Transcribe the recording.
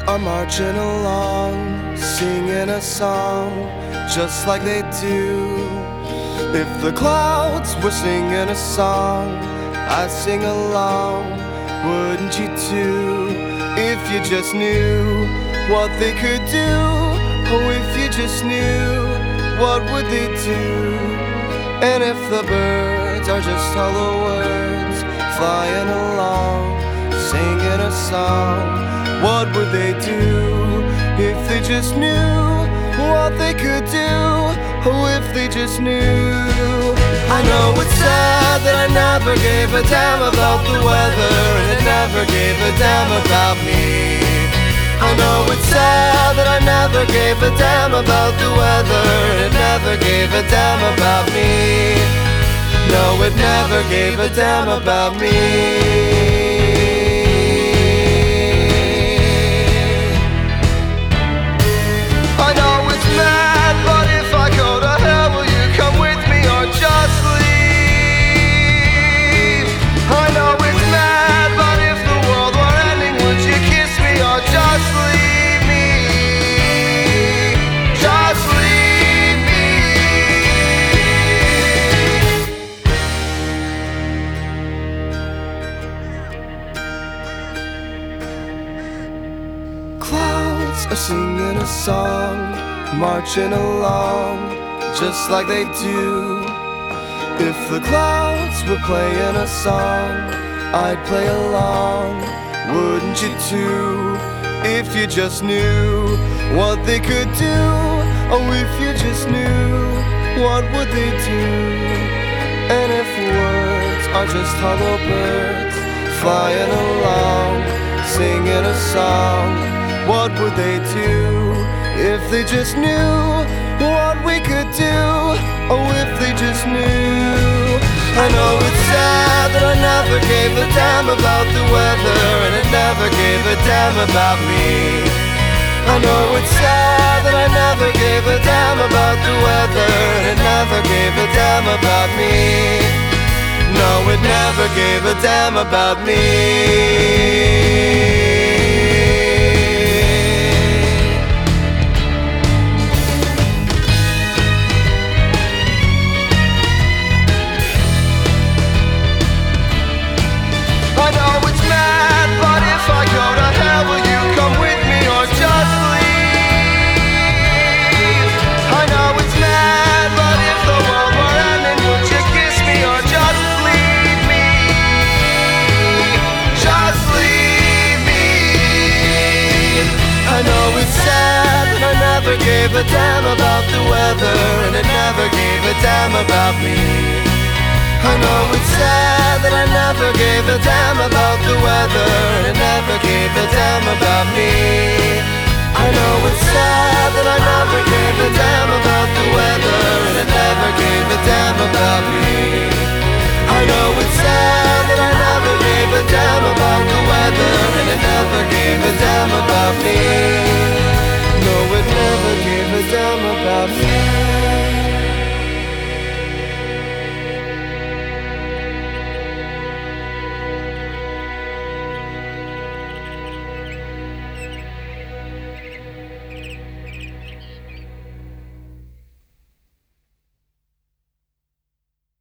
are marching along, singing a song just like they do. If the clouds were singing a song, I'd sing along, wouldn't you too? If you just knew what they could do, oh, if you just knew, what would they do? And if the birds are just hollow words, flying along, singing a song, what would they do? If they just knew what they could do, oh, if they just knew. I know it's sad that I never gave a damn about the weather, and it never gave a damn about me. I know it's sad that I never gave a damn about the weather, and it never gave a damn about me. No, it never gave a damn about me. I know it's mad, but if I go to hell, will you come with me or just leave? I know it's mad, but if the world were ending, would you kiss me or just leave me? Just leave me. Clouds are singing a song, marching along just like they do. If the clouds were playing a song, I'd play along, wouldn't you too? If you just knew what they could do, oh, if you just knew, what would they do? And if words are just hollow birds, flying along, singing a song, what would they do? If they just knew what we could do, oh, if they just knew. I know it's sad that I never gave a damn about the weather, and it never gave a damn about me. I know it's sad that I never gave a damn about the weather, and it never gave a damn about me. No, it never gave a damn about me. Gave a damn about the weather, and it never gave a damn about me. I know it's sad that I never gave a damn about the weather, and it never gave a damn about me. I know it's sad that I never gave a damn about the weather, and it never gave a damn about me. I know it's sad that I never gave a damn about the weather, and it never gave a damn about me.